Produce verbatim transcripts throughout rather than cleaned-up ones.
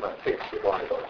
即係時光喺度啦。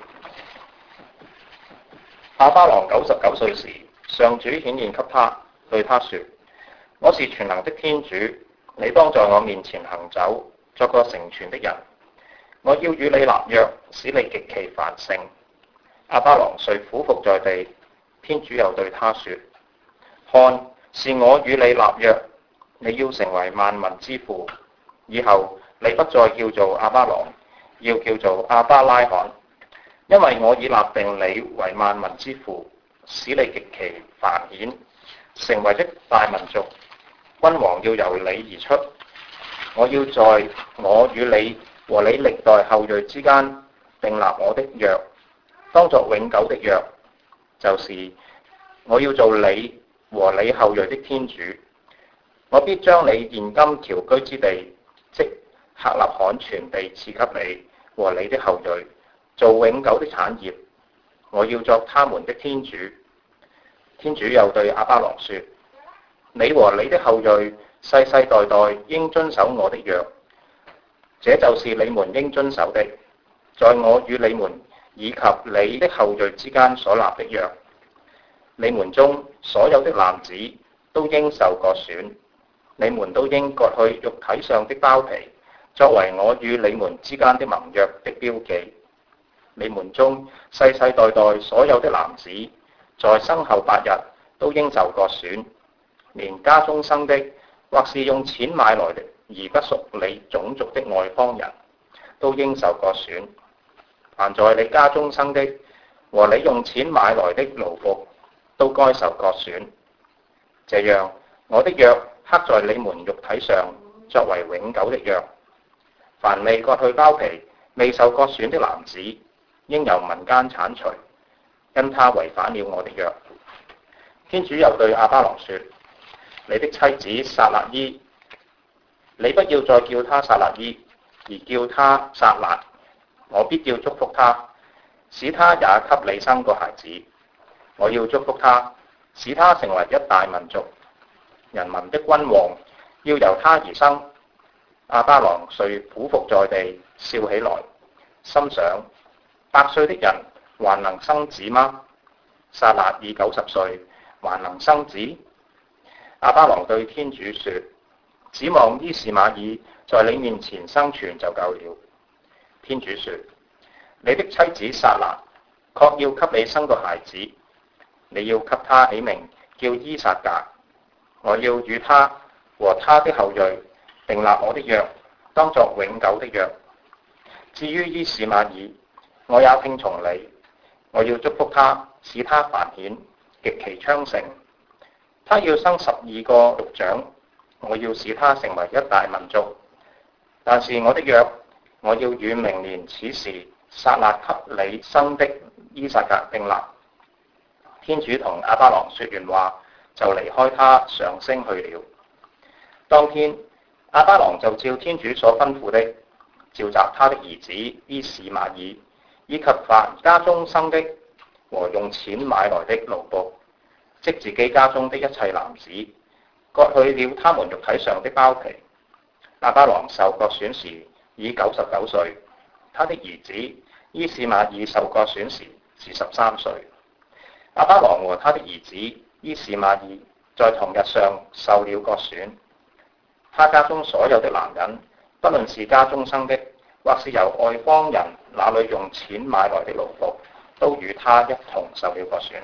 亞巴郎九十九歲時，上主顯現給他，對他說：我是全能的天主，你當在我面前行走，作個成全的人。我要與你立約，使你極其繁盛。亞巴郎遂俯伏在地，天主又對他說：看，是我與你立約，你要成為萬民之父。以後你不再叫做亞巴郎，要叫做亞巴拉罕，因為我已立定你為萬民之父，使你極其繁衍，成為一大民族。君王要由你而出。我要在我與你和你歷代後裔之間訂立我的約，當作永久的約，就是我要做你和你後裔的天主。我必將你現今僑居之地，即客納罕全地賜給你和你的後裔，做永久的產業。我要作他們的天主。天主又對亞巴郎說：你和你的後裔世世代代應遵守我的約，這就是你們應遵守的，在我與你們以及你的後裔之間所立的約。你們中所有的男子都應受割損，你們都應割去肉體上的包皮，作為我與你們之間的盟約的標記。你們中世世代代所有的男子，在生後八日都應受割損，連家中生的，或是用錢買來的而不屬你種族的外邦人，都應受割損。凡在你家中生的，和你用錢買來的奴僕，都該受割損。這樣，我的約刻在你們肉體上，作為永久的約。凡未割去包皮、未受割損的男子，應由民間剷除，因他違反了我的約。天主又對亞巴郎說：你的妻子撒辣依，你不要再叫她撒辣依，而叫她撒辣。我必要祝福她，使她也給你生個孩子。我要祝福她，使她成為一大民族，人民的君王要由她而生。亞巴郎遂俯伏在地，笑起來，心想：百歲的人還能生子嗎？撒辣已九十歲，還能生子？亞巴郎對天主說：指望伊士瑪爾在你面前生存就夠了。天主說：你的妻子撒辣確要給你生個孩子，你要給他起名叫伊撒格。我要與他和他的後裔訂立我的約，當作永久的約。至於伊士瑪爾，我也聽從你，我要祝福他，使他繁衍，極其昌盛。他要生十二個族長，我要使他成為一大民族。但是我的約，我要與明年此時撒辣給你生的伊撒格訂立。天主同亞巴郎說完話，就離開他上升去了。當天，亞巴郎就照天主所吩咐的，召集他的兒子伊士瑪爾，以及凡家中生的和用錢買來的奴僕，即自己家中的一切男子，割去了他們肉體上的包皮。亞巴郎受割損時已九十九歲，他的兒子伊士瑪爾受割損時是十三歲。亞巴郎和他的兒子伊士瑪爾在同日上受了割損。他家中所有的男人，不論是家中生的，或是由外邦人那裏用錢買來的奴僕，都與他一同受了割損。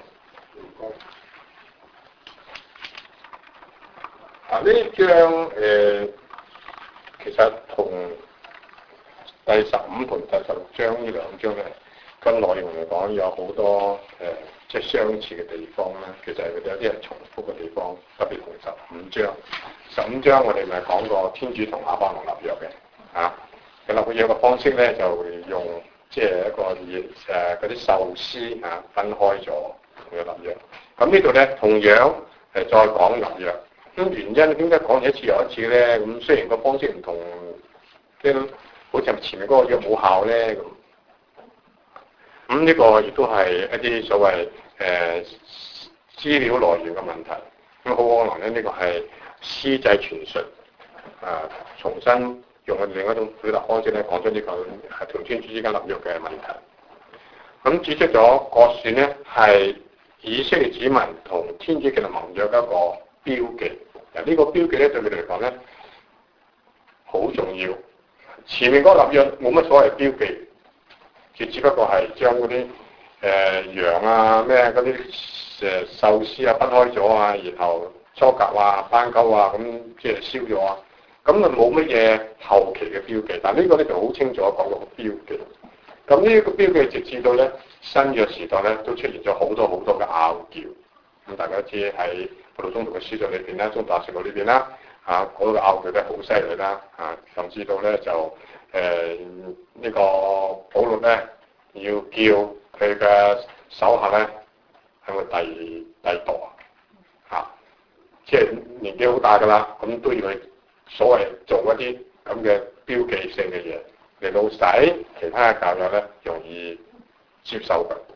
啊！呢一章誒、呃，其實同第十五同第十六章呢兩章咧，個內容嚟講有好多誒、呃，即係相似嘅地方啦。其實佢哋有啲係重複嘅地方，特別同十五章。十五章我哋咪講過天主同亞巴郎立約嘅，啊，佢立約嘅方式咧就會用即係一個以誒嗰啲壽司啊分開咗同佢立約。咁呢度咧同樣係再講立約。咁原因點解講一次又一次咧？咁雖然個方式唔同，即係好似前面嗰個約冇效咧咁。咁呢個亦都係一啲所謂誒、呃、資料來源嘅問題。咁好可能咧，呢、這個係司祭傳述啊，重新用另一種表達方式咧講出呢個係同天主之間立約嘅問題。咁指出咗割損咧係以色列子民同天主嘅盟約一個標記。嗱，呢個標記咧對佢哋嚟講咧好重要。前面嗰個立約冇乜所謂標記，佢只不過係將嗰啲誒羊啊咩嗰啲誒壽司啊分開咗啊，然後初甲啊、斑鳩啊咁即係燒咗啊，咁啊冇乜嘢後期嘅標記。但係呢個咧就好清楚講個標記。咁呢個標記直至到咧新約時代咧都出現咗好多好多嘅拗撬。咁大家知喺葡萄宗徒嘅書信裏邊咧，宗大聖路裏邊啦，啊嗰、那個拗撬都好犀利啦，啊甚至到咧就誒、呃這個、呢個保祿咧要叫佢嘅手下咧係咪第第度啊？啊，即係年紀好大㗎啦，咁都要去所謂做一啲咁嘅標記性嘅嘢嚟到使其他嘅教友咧容易接受嘅。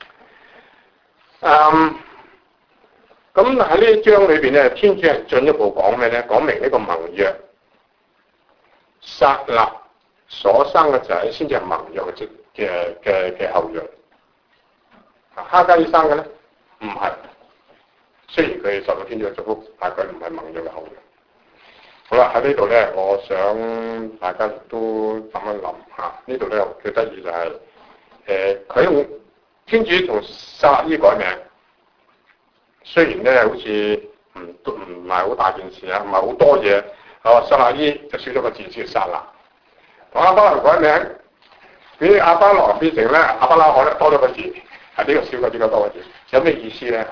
嗯。咁喺呢一章裏邊咧，天主係進一步講咩咧？講明呢個盟約，撒勒所生嘅仔先至係盟約嘅嘅嘅嘅後裔。哈加爾生嘅咧唔係，雖然佢受到天主嘅祝福，但係佢唔係盟約嘅後裔。好啦，喺呢度咧，我想大家都諗一諗嚇。呢度咧最得意就係、是、誒，佢、呃、用天主同撒勒伊改名。雖然咧好似唔唔係好大件事啊，唔係好多嘢。哦，撒勒伊就少咗個字，叫撒勒。同亞巴郎改名，俾亞巴郎變成咧亞巴拉罕咧多咗個字，係呢個少過呢個多個字，有咩意思咧？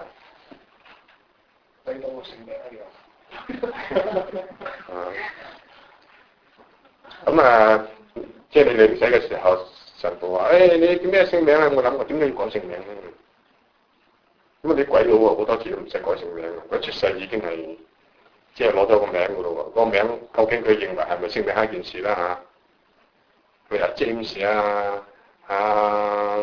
俾到個姓名一樣。 咁啊，即係你領洗嘅時候，神父話：誒、哎，你叫咩姓名啊？我諗過點解要改姓名咧？咁啊啲鬼佬啊好多字都唔使改姓名，佢出世已經係即係攞咗個名噶咯喎，個名究竟佢認為係咪姓名係一件事啦嚇？譬如 James 啊、啊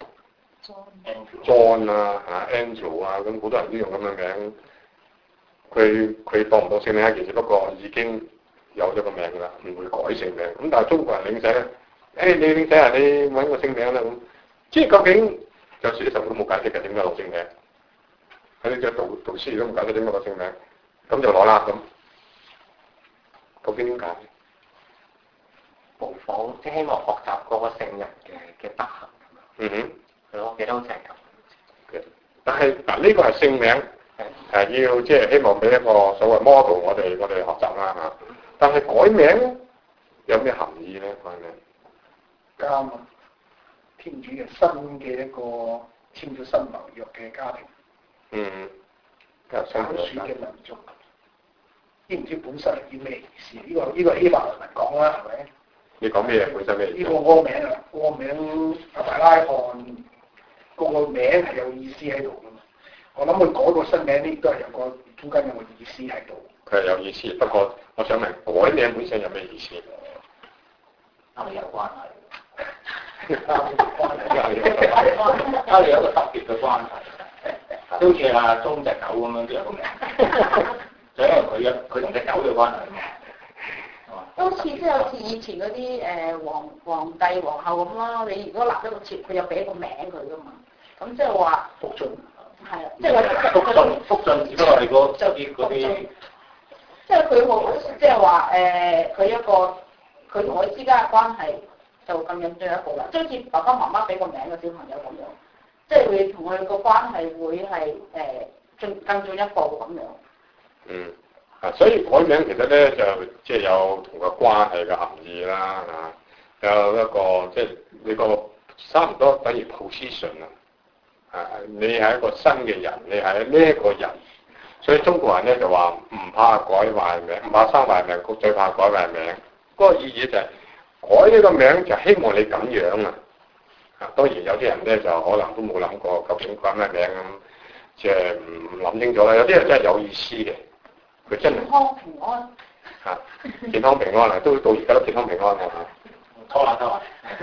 John 啊、啊 Angel 啊，咁好多人都用咁嘅名。佢佢當唔當姓名係一件事，不過已經有咗個名噶啦，唔會改姓名。咁但係中國人領洗咧，誒、哎、你領洗啊，你揾個姓名啦咁，即係究竟有時啲神父都冇解釋嘅，點解攞姓名？喺呢隻導導師都唔解釋點解個姓名，咁就攞啦咁。究竟點解？ 模仿，即係希望學習嗰個聖人嘅嘅德行。 嗯哼， 係咯，記得好似係咁。 但係嗱，呢個係聖名，係要即係希望俾一個所謂 model 我哋我哋學習啦嚇。但係改名有咩含義咧？改名啱啊！天主嘅新嘅一個簽咗新盟約嘅家庭。 嗯， 揀選嘅民族，知唔知本身係啲咩意思？呢、這個呢、這個希伯來文講啦，係咪？ 你講咩嘢本身咩意思？ 呢個個名啊，個名阿大拉罕個個名係有意思喺度噶嘛？我諗佢改個新名呢，都係有個中間有個意思喺度。佢係有意思，不過我想問改名本身有咩意思？ 同你有關係。 關係， 佢哋有一個特別嘅關係。好似阿鐘隻狗咁樣都有個名，就因為佢嘅佢同隻狗嘅關係。 都似即係好似以前嗰啲誒皇皇帝皇后咁咯，你如果立咗個妾，佢就俾個名佢噶嘛。咁即係話福晉， 係啊，即係話福晉福晉只不過係個啲嗰啲， 即係佢好即係話誒，佢一個佢同佢之間嘅關係就更進一步啦，即係好似爸爸媽媽俾個名個小朋友咁樣。即係會同佢個關係會係誒進更進一步咁樣。 嗯，啊，所以改名其實咧就即係有同個關係嘅含義啦，嚇、啊，有一個即係你個差唔多等於 position 啊，啊，你係一個新嘅人，你係呢一個人，所以中國人咧就話唔怕改壞名，唔怕生壞命，最怕改壞名。嗰、那個意義就係、是、改呢個名就希望你咁樣啊。啊，當然有啲人咧就可能都冇諗過究竟改咩名咁，即係唔諗清楚啦。有啲人真係有意思嘅，佢真係健康平安嚇、啊，健康平安啊，都到而家都健康平安嘅嚇。 拖下拖下，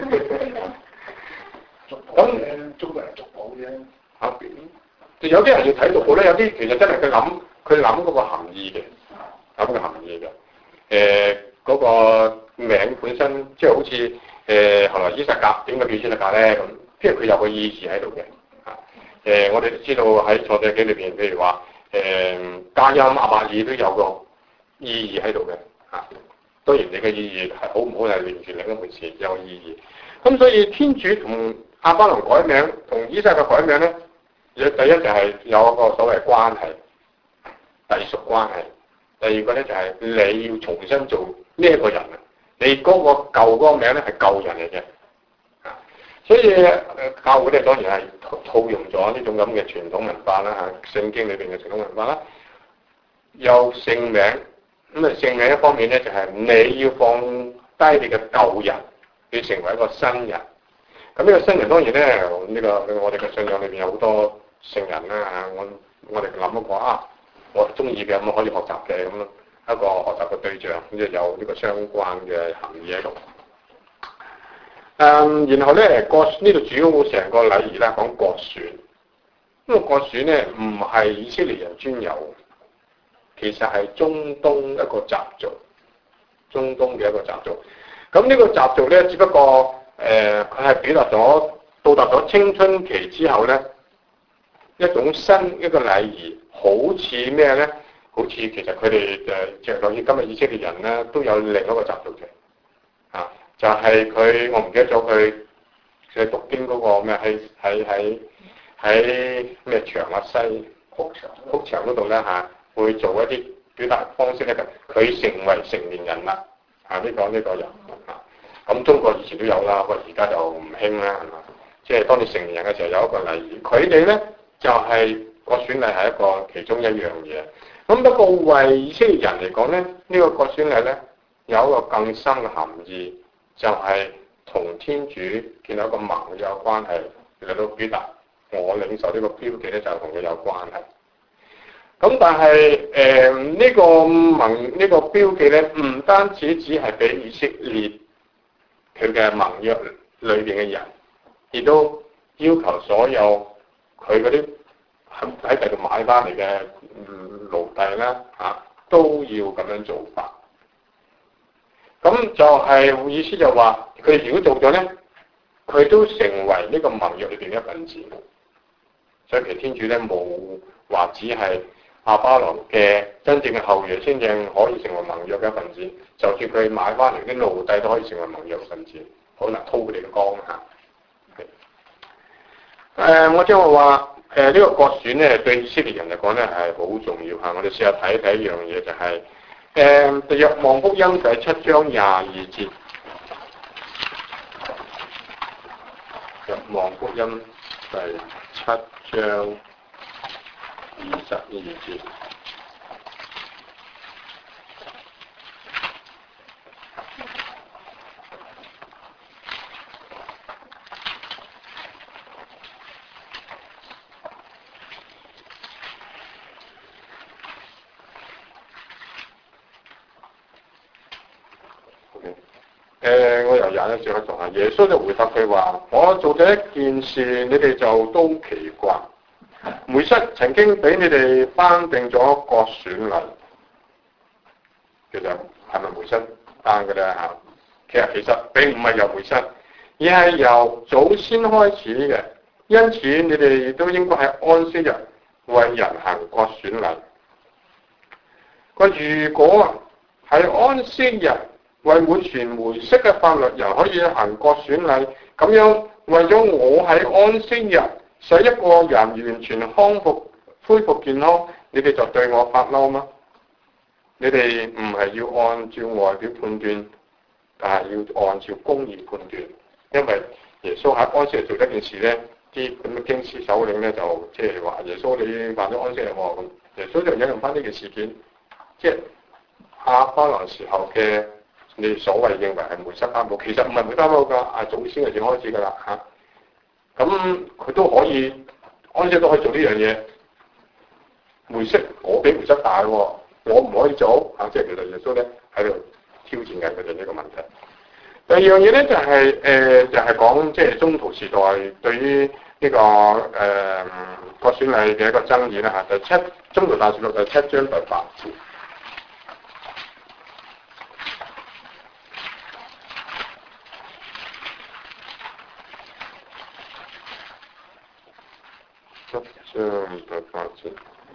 咁中國人族譜啫。 嚇、啊，有啲人要睇族譜咧，有啲其實真係佢諗佢諗嗰個含義嘅，諗個含義嘅。誒、呃，嗰、那個名本身，即係好似誒後來以薩格點解叫以薩格咧咁，即係佢有個意義喺度嘅。啊誒，我哋都知道喺創世記裏邊，譬如話誒加音亞伯爾都有個意義喺度嘅。啊，當然你嘅意義係好唔好係完全另一回事，有意義。咁所以天主同亞巴郎改名，同以撒嘅改名咧，第一就係有一個所謂關係，隸屬關係。第二個咧就係你要重新做呢一個人啊，你嗰個舊嗰個名咧係舊人嚟嘅。啊，所以誒教會咧當然係套用咗呢種咁嘅傳統文化啦嚇，聖經裏邊嘅傳統文化啦，有聖名。咁啊，聖名一方面咧就係你要放低你嘅舊人，要成為一個新人。咁呢個新人當然咧，呢、這個我哋嘅信仰裏邊有好多聖人啦嚇，我我哋諗一個啊，我中意嘅咁可以學習嘅咁一個學習嘅對象，咁就有呢個相關嘅含義喺度。誒、嗯，然後咧國呢度主要成個禮儀啦，講國選。呢個國選咧唔係以色列人專有。其實係中東一個習俗，中東嘅一個習俗。咁呢個習俗咧，只不過誒佢係表達咗到達咗青春期之後咧，一種新一個禮儀，好似咩咧？好似其實佢哋誒，即係好似今日以色列人咧，都有另一個習俗嘅。啊，就係、是、佢，我唔記得咗佢佢讀經嗰個咩喺喺喺喺咩牆啊西哭牆哭牆嗰度咧嚇。會做一啲表達方式咧，佢成為成年人啦，啊呢、這個呢、這個人啊，咁中國以前都有啦，不過而家就唔興啦，係嘛？即係當你成年人嘅時候有一個禮儀，佢哋咧就係國選禮係一個其中一樣嘢。咁不過為以色列人嚟講咧，呢、這個國選禮咧有一個更深嘅含義，就係、是、同天主建立一個盟約關係嚟到表達我領受呢個標記咧，就係同佢有關係。咁但係誒呢個盟呢、呢個標記咧，唔單止只係俾以色列佢嘅盟約裏邊嘅人，亦都要求所有佢嗰啲喺喺第度買翻嚟嘅奴隸啦嚇，都要咁樣做法。咁就係意思就話，佢如果做咗咧，佢都成為呢個盟約裏邊嘅一份子。所以其實天主咧冇話只係亞巴郎嘅真正嘅後裔先至可以成為盟約嘅一份子，就算佢買翻嚟啲奴隸都可以成為盟約嘅份子，可能偷佢哋嘅光嚇。誒、呃，我即係話誒呢個國選咧，對以色列人嚟講咧係好重要嚇。我哋試下睇睇一樣嘢，就係誒《若望福音》第七章廿二節，《若望福音》第七章二十二節。誒、呃，我由廿一節開始讀下。耶穌就回答佢話：我做咗一件事，你哋就都奇怪。梅瑟曾經俾你哋頒定咗國選禮，其實係咪梅瑟頒嘅咧嚇？其實其實並唔係由梅瑟，而係由祖先開始嘅。因此你哋都應該喺安息日為人行國選禮。佢如果喺安息日為滿全梅瑟嘅法律人可以行國選禮，咁樣為咗我喺安息日使一個人完全康復、恢復健康，你哋就對我發嬲嗎？你哋唔係要按照外表判斷，但係要按照公義判斷。因為耶穌喺安息日做一件事咧，啲咁嘅經師首領咧就即係話耶穌你犯咗安息日喎，咁耶穌就引用翻呢件事件，即係亞巴郎時候嘅。你所謂認為係梅瑟頒布，其實唔係梅瑟頒布㗎，啊祖先就先開始㗎啦嚇。咁佢都可以安息都可以做呢樣嘢。梅瑟我比梅瑟大喎，我唔可以做嚇，即係其實耶穌咧喺度挑戰緊佢哋呢個問題。第二樣嘢咧就係、是、誒、呃、就係、是、講即係中途時代對於呢、這個誒國選禮嘅一個爭議啦嚇。第七宗徒大事錄第七章第八節。 章第八節。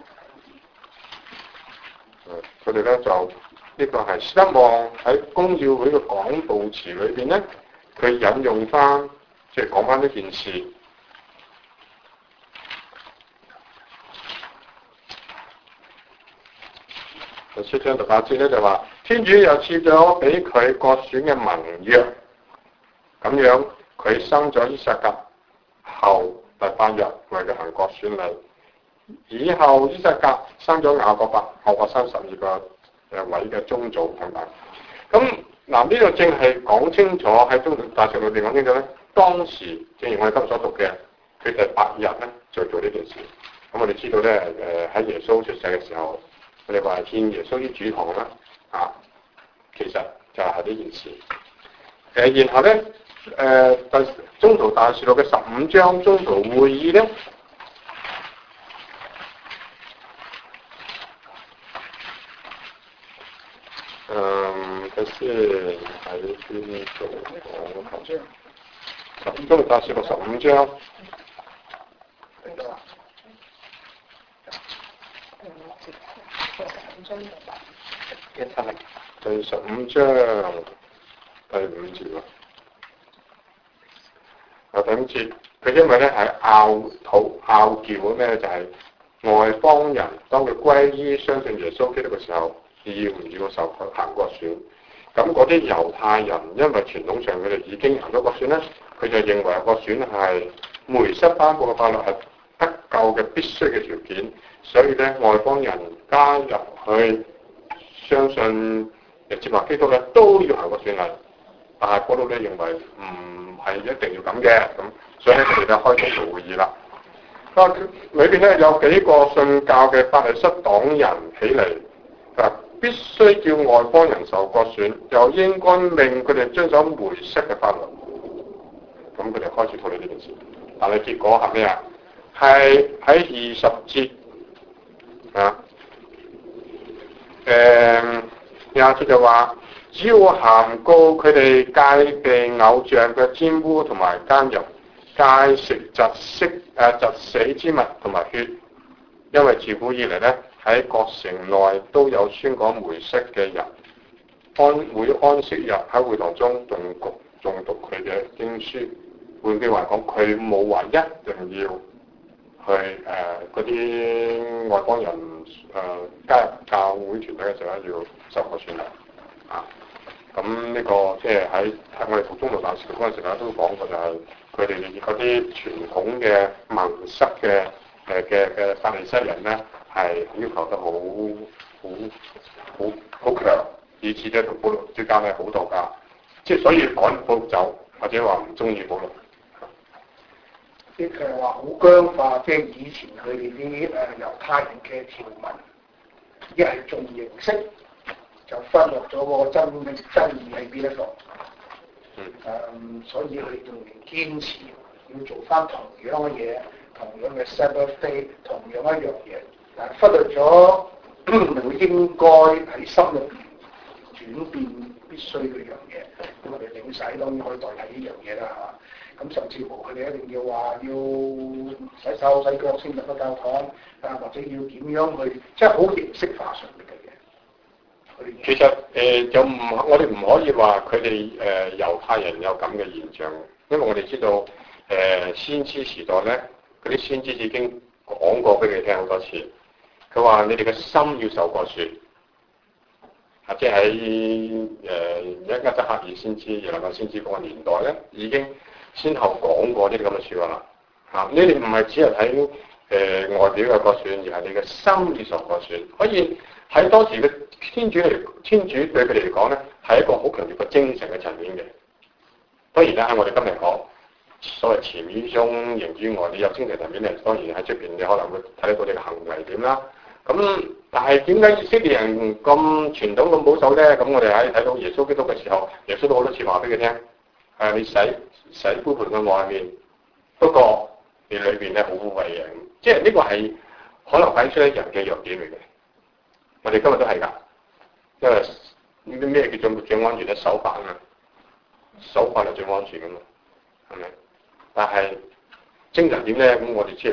佢哋咧就呢、這個係希望喺公教會嘅講道詞裏邊咧，佢引用翻，即係講翻呢件事。第七章第八節咧就話，天主又賜咗俾佢割選嘅盟約，咁樣佢生咗依撒格後第八日為佢行割選禮，以後依撒格生咗雅各伯，雅各生十二個誒位嘅宗族等等。咁嗱呢度正係講清楚喺宗徒大事裏邊講清楚咧，當時正如我哋今日所讀嘅，佢第八日咧就做呢件事。咁我哋知道咧誒喺耶穌出世嘅時候。我哋話獻耶穌於主堂啦，啊，其實就係呢件事。誒、呃，然後咧，誒、呃，第宗徒大事錄嘅十五章宗徒會議咧，嗯，睇先喺邊度講？十宗徒大事錄十五章。第十五章第五節喎，啊第五節，佢因為咧係拗討拗撬咩？就係、是、外邦人當佢歸依相信耶穌基督嘅時候，要唔要受佢行割選？咁嗰啲猶太人因為傳統上佢哋已經行咗割選咧，佢就認為割選係梅瑟頒布嘅法律係得救嘅必須嘅條件，所以咧外邦人加入去相信接納基督咧都要行割選禮，但係嗰度咧認為唔係一定要咁嘅，咁所以咧佢哋就開宗徒會議啦。啊，裏邊咧有幾個信教嘅法利塞黨人起嚟，啊必須叫外邦人受割選，又應該令佢哋遵守梅瑟嘅法律。咁佢哋開始討論呢件事，但係結果係咩啊？係喺二十節啊，誒廿節就話，只要函告佢哋戒避偶像嘅玷污同埋奸淫，戒食窒息誒窒死之物同埋血，因為自古以嚟咧喺各城內都有宣講梅瑟嘅人，安會安息日喺會堂中誦讀誦讀佢嘅經書。換句話講，佢冇話一定要去誒嗰啲外邦人誒、呃、加入教會團體嘅時候咧，要受割選禮啊。咁呢、這個即係喺我哋讀宗徒大事嗰陣時咧，都講過就係佢哋嗰啲傳統嘅盟塞嘅誒嘅嘅法利塞人咧，係要求得好好好好強，以至咧同保羅之間咧好多架，即係所以趕保羅走，或者話唔中意保羅。 啲佢話好僵化，即係以前佢哋啲誒猶太人嘅條文，一係重形式，就忽略咗個真真義喺邊一度。嗯。誒，所以佢哋仲堅持要做翻同樣嘅嘢，同樣嘅 Sabbath day，同樣一樣嘢，但係忽略咗佢應該喺心入邊轉變必須嘅樣嘢。咁我哋領洗當然可以代替呢樣嘢啦嚇。咁甚至乎佢哋一定要話要洗手洗腳先入個教堂，啊或者要點樣去，即係好形式化上面嘅嘢。 其實誒、呃、就唔，我哋唔可以話佢哋誒猶太人有咁嘅現象，因為我哋知道誒、呃、先知時代咧，嗰啲先知已經講過俾你聽好多次，佢話你哋嘅心要受割選，啊即係喺誒一厄則克爾先知、耶利米先知嗰個年代咧，已經先後講過啲咁嘅説話啦，嚇！你哋唔係只係睇誒外表嘅割選，而係你嘅心要受割選。可以喺當時嘅天主嚟，天主對佢哋嚟講咧，係一個好強烈嘅精神嘅層面嘅。當然啦，喺我哋今日講所謂潛於中、形於外，你有精神層面咧，當然喺出邊你可能會睇得到你嘅行為點啦。咁但係點解以色列人咁傳統咁保守咧？咁我哋喺睇到耶穌基督嘅時候，耶穌都好多次話俾佢聽：誒你洗洗杯盤嘅外面，不過你裏邊咧好污穢嘅。即係呢個係可能睇出一人嘅弱點嚟嘅。我哋今日都係㗎，因為呢啲咩叫做最安全咧？手法啊，手法係最安全㗎嘛，係咪？但係精神點咧？咁我哋知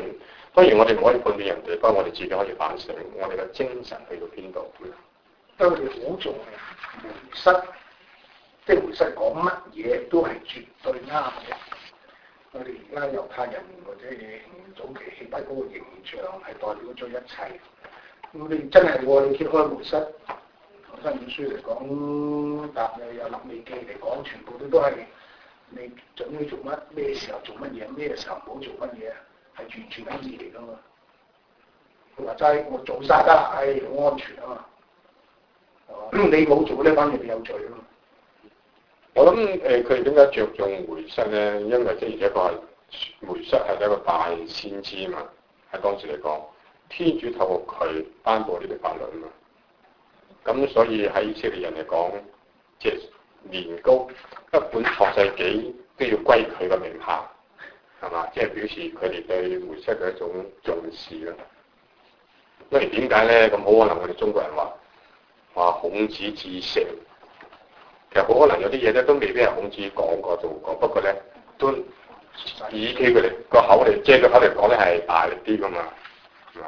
當然我哋唔可以判斷人哋，不過我哋自己可以反省，我哋嘅精神去到邊度？ 因為我哋好重梅瑟，即係梅瑟講乜嘢都係絕對啱嘅。我哋而家猶太人或者早期希伯來嗰個形象係代表咗一切。咁你真係喎，你揭開梅瑟新約書嚟講，但係有利未記嚟講，全部都都係你準備做乜，咩時候做乜嘢，咩時候唔好做乜嘢，係完全係意嚟噶嘛。佢話齋我做晒得啦，唉，好安全啊嘛。你冇做咧，反而你有罪啊嘛。 我諗誒，佢點解着重梅瑟咧？因為即係而且確係梅瑟係一個大先知嘛，喺當時嚟講，天主透過佢頒布呢啲法律啊嘛。咁所以喺以色列人嚟講，即係年糕一本創世紀都要歸佢嘅名下，係嘛？即係表示佢哋對梅瑟嘅一種重視咯。因為點解咧？咁好可能我哋中國人話話孔子至聖，其實好可能有啲嘢咧都未必係孔子講過做過，不過咧都以佢哋個口嚟，即係個口嚟講咧係大力啲噶嘛，係嘛？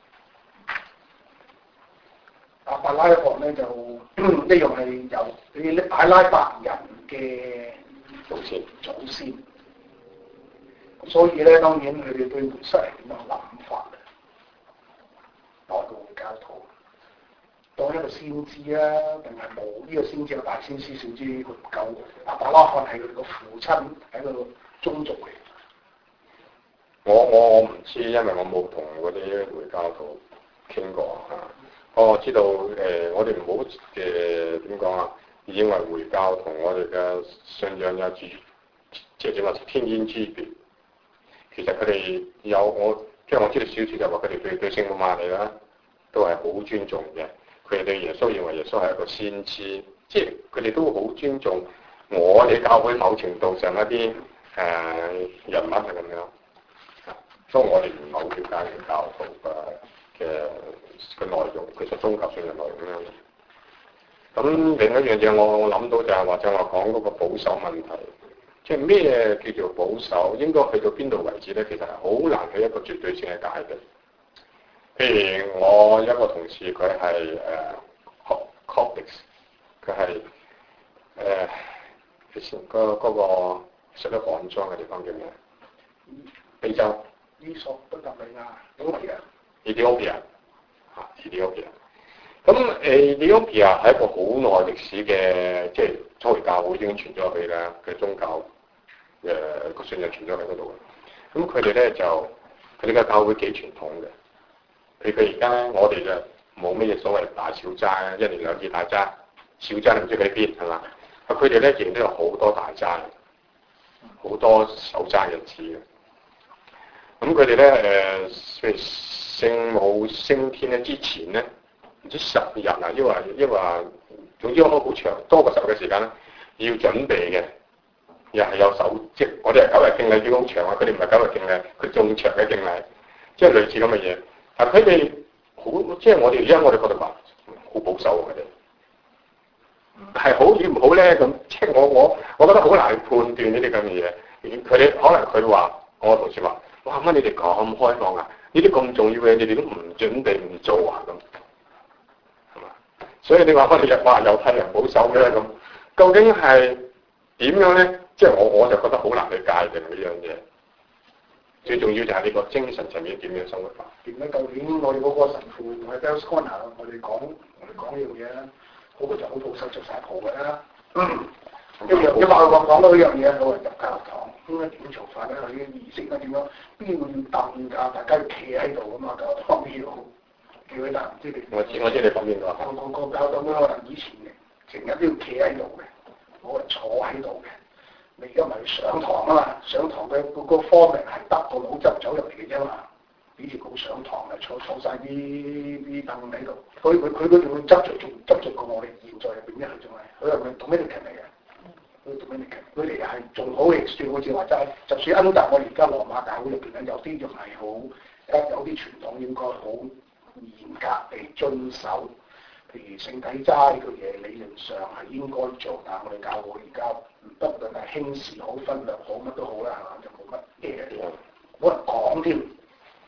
阿伯拉罕咧就呢樣係由啲阿拉伯人嘅祖先祖先，所以咧當然佢哋對梅瑟係點樣諗法咧？代道教徒當一個先知啊，定係冇呢個先知嘅大先知，甚至佢唔夠。阿伯拉罕係佢哋個父親，係個宗族嚟。 我我我唔知，因為我冇同嗰啲回教徒傾過嚇。我知道誒、呃，我哋唔好誒點講啊，以為回教同我哋嘅信仰有住即係點話天淵之別。其實佢哋有我即係我知道少少就話佢哋對對聖母瑪利啦都係好尊重嘅。佢哋對耶穌認為耶穌係一個先知，即係佢哋都好尊重我哋教會某程度上一啲誒、呃、人物係咁樣。所以我哋唔係好了解回教徒嘅嘅嘅內容，其實宗教上嘅內容咧。咁另一樣嘢我我諗到就係話就係話講嗰個保守問題，即係咩叫做保守？應該去到邊度為止咧？其實係好難去一個絕對性嘅界定。譬如我一個同事佢係誒 Coptics，佢係誒其實嗰嗰個食得漢裝嘅地方叫咩？非洲。 伊索不達米亞，咁啊 ，Ethiopia，嚇 Ethiopia。咁誒 Ethiopia 係一個好耐歷史嘅，即係初期教會已經傳咗去啦嘅宗教誒個信仰傳咗喺嗰度嘅。咁佢哋咧就佢哋嘅教會幾傳統嘅。譬如佢而家咧，我哋就冇乜嘢所謂大小齋，一年兩次大齋，小齋唔知喺邊係嘛？啊，佢哋咧亦都有好多大齋，好多守齋日子嘅。咁佢哋咧誒，譬如聖母升天咧之前咧，唔知十日啊，抑或抑或，總之我好長多個十日嘅時間咧，要準備嘅，又係有守，即係我哋係九日敬禮，叫好長啊！佢哋唔係九日敬禮，佢仲長嘅敬禮，即係類似咁嘅嘢。但佢哋好，即係我哋而家我哋覺得話好保守佢哋，係好與唔好咧咁，即係我我我覺得好難判斷呢啲咁嘅嘢。佢哋可能佢話，我同事話。哇！乜你哋咁開放啊？呢啲咁重要嘅嘢，你哋都唔準備唔做啊？咁係嘛？所以你話我哋日話猶太人保守嘅咁，究竟係點樣咧？即係我我就覺得好難去界定呢樣嘢。最重要就係你個精神層面點樣生活法。 點解舊年我哋嗰個神父同喺 Bell's Corner，我哋講我哋講呢樣嘢咧，嗰個就好保守，着晒袍嘅啦。一樣一話話講到呢樣嘢，我哋入教堂應該點做法咧？佢啲儀式應該點樣？邊個要凳㗎？大家要企喺度㗎嘛？教堂要叫佢但唔知你。我知我知你講邊個。個個個教堂可能以前成日都要企喺度嘅，冇人坐喺度嘅。你而家咪上堂啊嘛？上堂嘅個個科名係得個腦汁走入嚟嘅啫嘛。以前冇上堂嘅，坐坐曬啲啲凳喺度。佢佢佢嗰種執著仲執著過我哋現在入邊一係仲係，佢係咪讀咩劇嚟嘅？佢讀咩劇？佢哋係仲好嘅，算好似話齋，就算恩達我哋而家羅馬教會入邊咧，有啲仲係好，有啲傳統應該好嚴格地遵守。譬如聖體齋嘅嘢，理論上係應該做，但係我哋教會而家唔得，無論係輕視好、忽略好乜都好啦，係嘛？就冇乜嘢，冇人講添。啊，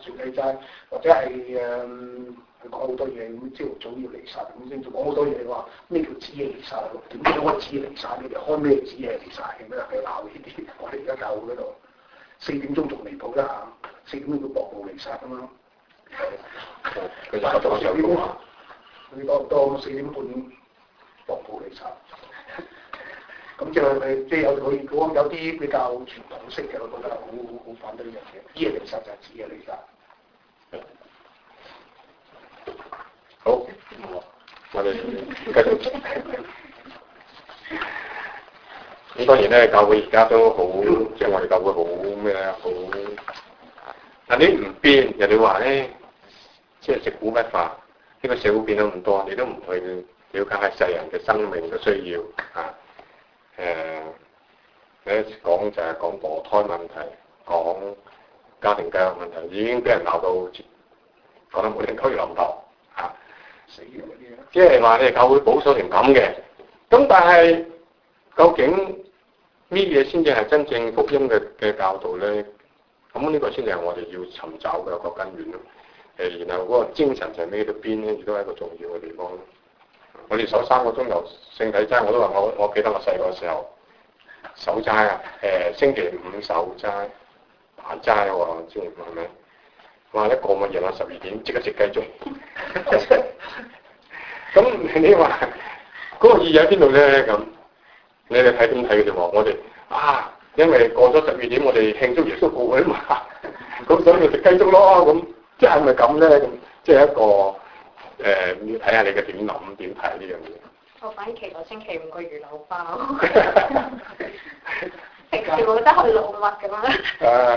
全體齋，或者係誒佢講好多嘢，咁朝頭早要彌撒咁先，仲講好多嘢話咩叫子夜彌撒啊？點解開子夜彌撒？你哋開咩子夜彌撒嘅咩？佢鬧呢啲，我哋而家教會嗰度四點鐘仲未到啦嚇，四點鐘要踱步彌撒咁樣。 佢就多上工啊！ 佢到到四點半踱步彌撒。咁就係即係有佢講有啲比較傳統式嘅，我覺得好好好反對呢樣嘢。子夜彌撒就係子夜彌撒。 好，我哋繼續。咁當然咧，教會而家都好，即係我哋教會好咩咧？好，但你唔變，人哋話咧，即係食古不化。呢個社會變咗咁多，你都唔去了解下世人嘅生命嘅需要啊？誒、呃，你一講就係講墮胎問題，講家庭教育問題，已經俾人鬧到講得冇人區諗頭嚇，死嘅嗰啲，即係話你哋教會保守成咁嘅，咁但係究竟咩嘢先至係真正福音嘅嘅教導咧？咁呢個先係我哋要尋找嘅一個根源咯。誒，然後嗰個精神就係咩到邊咧，亦都係一個重要嘅地方。我哋守三個鐘頭聖體齋，我都話我我記得我細個時候守齋啊，誒、呃、星期五守齋排齋喎，知唔知係咪？哇！一過晚夜晚十二點即刻食雞粥。咁你話嗰、那個意義喺邊度咧？咁你哋睇點睇嘅啫喎？我哋啊，因為過咗十二點，我哋慶祝耶穌復活啊嘛，咁所以咪食雞粥咯。咁即係咪咁咧？咁即係一個。誒、呃，要睇下你嘅點諗點睇呢樣嘢。 我反而期待星期五個魚柳包，平時冇得去老麥咁樣。 誒，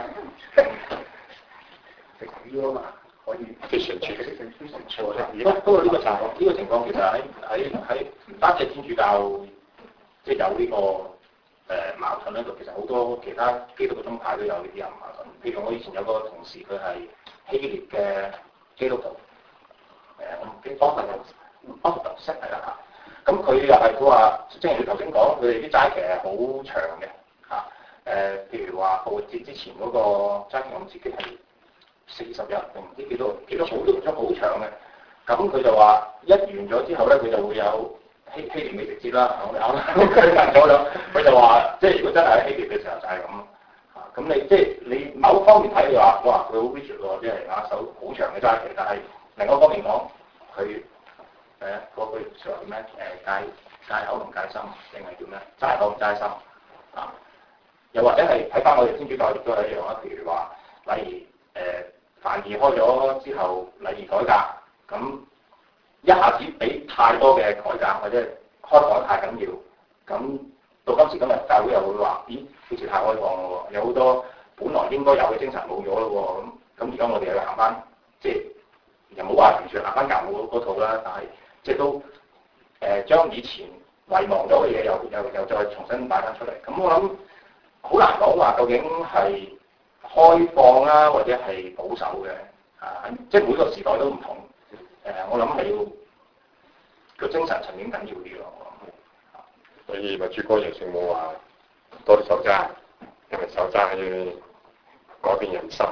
食魚啊嘛，可以。 即係傳傳傳傳。 不過呢個情況，呢、這個情況其實喺喺喺唔單止天主教，即、就、係、是、有呢、這個誒、呃、矛盾喺度。其實好多其他基督教宗派都有呢啲人矛盾。譬如我以前有個同事，佢係希臘嘅基督徒。誒，我唔記得方法有方法特色係啦嚇，咁佢又係佢話，即係你頭先講，佢哋啲齋期係好長嘅嚇。誒、呃，譬如話復活節之前嗰個齋期，我自己係四十日定唔知幾多幾多好多都好長嘅。咁佢就話一完咗之後咧，佢就會有希希臘美食節啦。我哋啱啱佢問咗咗，佢就話，即係如果真係喺希臘嘅時候就係咁嚇。咁你即係你某方面睇嘅話，哇，佢好 rigid 喎，即係一手好長嘅齋期，但係。另一方面講，佢誒嗰句説話叫咩？誒戒戒口同戒心，定係叫咩？齋口同齋心啊！又或者係睇翻我哋天主教亦都係一樣啦。譬如話，例如誒梵二開咗之後，禮儀改革，咁一下子俾太多嘅改革，或者開放得太緊要，咁到今時今日教會又會話：咦，好似太開放咯喎！有好多本來應該有嘅精神冇咗咯喎！咁咁而家我哋又行翻即係。又冇話完全行翻舊嗰套啦，但係即係都誒、呃、將以前遺忘咗嘅嘢又又又再重新擺翻出嚟。咁我諗好難講話究竟係開放啦，或者係保守嘅啊，即係每個時代都唔同。誒、呃，我諗係要個精神層面緊要啲咯。 所以咪主歌耶聖母話多啲守齋，因為守齋要改變人心。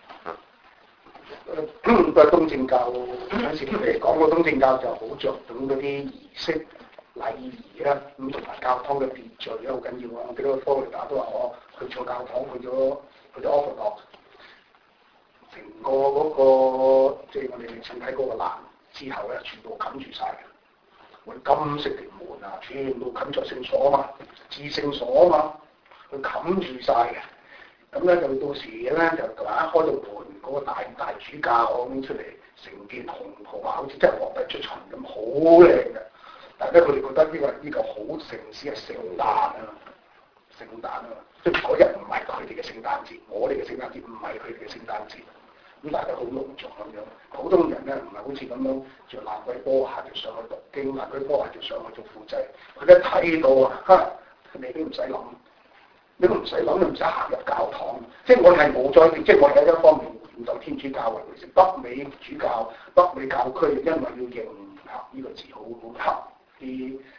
誒，都係東正教有時嚟講，個東正教就好着重嗰啲儀式禮儀啦，咁同埋教堂嘅秩序咧好緊要啊！我記得個科尼亞都話我去錯教堂，去咗去咗 Orthodox，成個嗰、那個即係我哋聖體嗰個欄之後咧，全部冚住晒嘅，我哋金色條門啊，全部冚在聖所啊嘛，至聖所啊嘛，佢冚住晒嘅。咁咧就到時咧就話一開到門嗰、那個大大主教咁出嚟，成件紅袍啊，好似真係皇帝出巡咁，好靚嘅。但係咧佢哋覺得呢、這個呢、這個好城市係聖誕啊，聖誕啊，即係嗰日唔係佢哋嘅聖誕節，我哋嘅聖誕節唔係佢哋嘅聖誕節，咁大家好隆重咁樣。普通人咧唔係好似咁樣着蘭桂波鞋就上去讀經，蘭桂波鞋就上去做副祭。佢一睇到啊，哈，你都唔使諗。你都唔使諗，你唔使行入教堂。即係我係冇再，即係我喺一方面研究天主教為其實北美主教、北美教區，因為要迎合呢個字好好合啲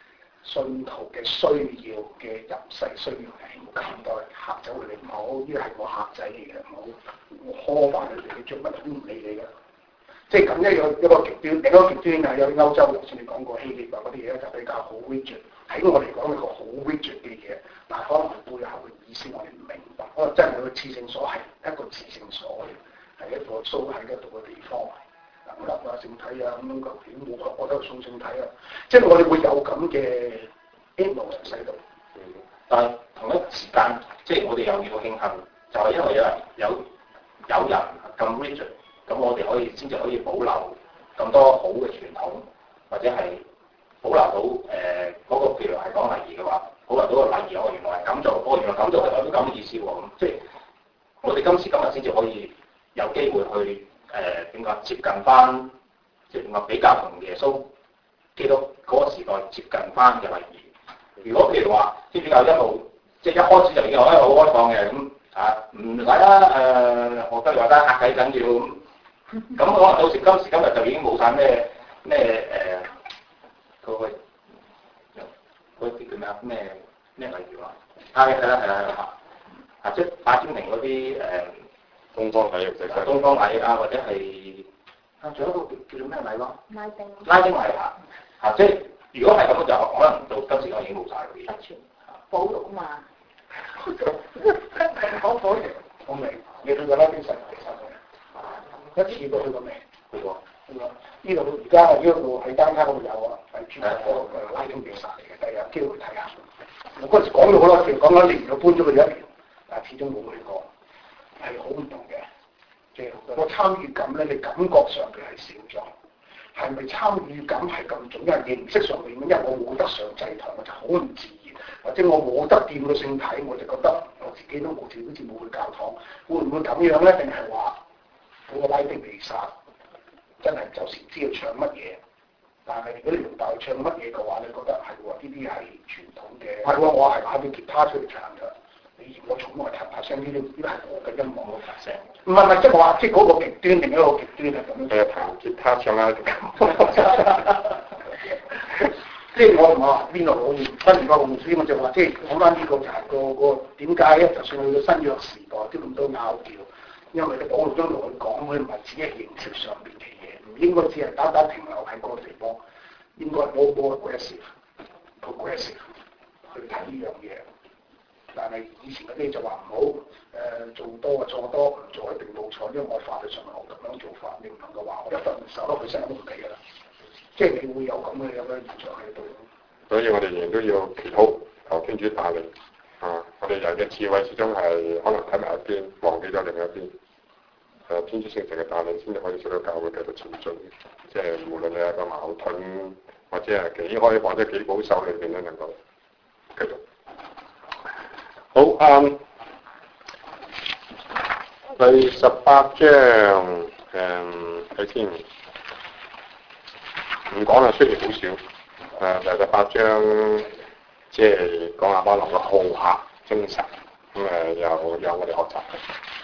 信徒嘅需要嘅入世需要係唔咁多，嚇走佢哋唔好，呢個係個客仔嚟嘅，唔好呵翻佢哋，你做乜都唔理你㗎。即係咁一個一個極端，另一個極端啊，有歐洲頭先你講過希臘啊嗰啲嘢咧就比較好 rigid，喺我嚟講係個好 rigid 嘅嘢，但係可能係背後嘅意思我哋唔明白。可能真係個至聖所係一個至聖所嘅，係一個蘇喺嗰度嘅地方。立啊聖體啊咁樣究竟冇覺得送聖體啊？即係我哋會有咁嘅 influence 喺度。但係同一時間，即係我哋又要慶幸，就係因為有人有有人咁 rigid。咁我哋可以先至可以保留咁多好嘅傳統，或者係保留到誒嗰、呃那個譬如係講禮儀嘅話，保留到個禮儀，我原來係咁做，我原來咁做係有啲咁嘅意思喎。咁即係我哋今時今日先至可以有機會去誒點講接近翻，即係點講比較同耶穌基督嗰個時代接近翻嘅禮儀。如果譬如話天主教一路即係一開始就已經可以好開放嘅咁啊，唔使啦誒，我得話得客體緊要。咁可能到時今時今日就已經冇晒咩咩誒嗰個嗰啲叫咩啊咩咩禮儀啊？係係啦係啦係啦啊！即係拜占庭嗰啲誒東方禮儀，東方禮啊，或者係啊，仲有一個叫叫做咩禮咯？拉丁拉丁禮啊！啊，即係如果係咁就可能到今時今日已經冇晒嗰啲。不全保育嘛？講保育，我明。你對個拉丁神其實一次過去過未？去過。去過。呢度而家呢度喺單卡嗰度有啊，係專門嗰個拉丁比賽嚟嘅，第日有機會睇下。我嗰時講咗好多次，講咗一年就搬咗去一年，但係始終冇去過，係好唔同嘅。即係個參與感咧，你感覺上佢係少咗。係咪參與感係咁重要？因為認識上面，因為我冇得上祭台，我就好唔自然；或者我冇得掂個聖體，我就覺得我自己都冇似好似冇去教堂。會唔會咁樣咧？定係話嗰個拉丁比賽真係就時知佢唱乜嘢？但係如果你明白佢唱乜嘢嘅話，你覺得係喎，呢啲係傳統嘅。係喎，我係攞啲吉他出嚟唱㗎。你嫌我重，我彈下聲，呢啲呢啲係我嘅音樂嘅發聲。唔係唔係，即係我話，即係嗰個極端，另一個極端係咁樣。係彈吉他唱啦，即係我唔話邊度可以分唔到紅書，我就話即係講翻呢個就係個個點解咧？就算去到新約時代，都咁多拗撬，因為你保羅將同佢講，佢唔係只係形式上面嘅嘢，唔應該只係單單停留喺嗰個地方，應該 more more aggressive，progressive 去睇呢樣嘢。但係以前嗰啲就話唔好誒做多啊錯多，唔做一定冇錯，因為我法律上我咁樣做法，你唔能夠話我一分手咯，佢成日都唔理㗎啦。即係你會有咁嘅咁嘅現象喺度。所以我哋仍然都要祈禱求天主帶領啊！我哋人嘅智慧始終係可能睇埋一邊，忘記咗另一邊。誒、啊，天主聖神嘅帶領先至可以使到教會繼續前進。即係無論你係個矛盾或者係幾開放或者幾保守裏邊都能夠繼續。好啱。Um, 第十八章誒睇先，唔講啦，雖然好少。誒、呃、第十八章即係講亞巴郎嘅好客精神，咁誒又有我哋學習。